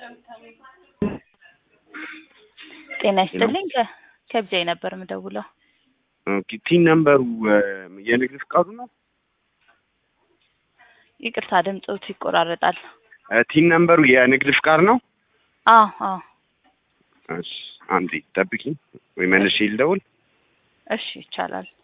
ጤና ይስጥልኝ ከብጃይ ነበር የምደውለው። ኦኬ ቲን ነምበሩ የንግድ ፍቃዱ ነው? ይቅርታ ድምጽዎት ይቆራረጣል። ቲን ነምበሩ የንግድ ፍቃድ ነው? አዎ። እሺ አንዴ ጠብቂኝ ወይ መልሼ ልደውል? እሺ ይቻላል።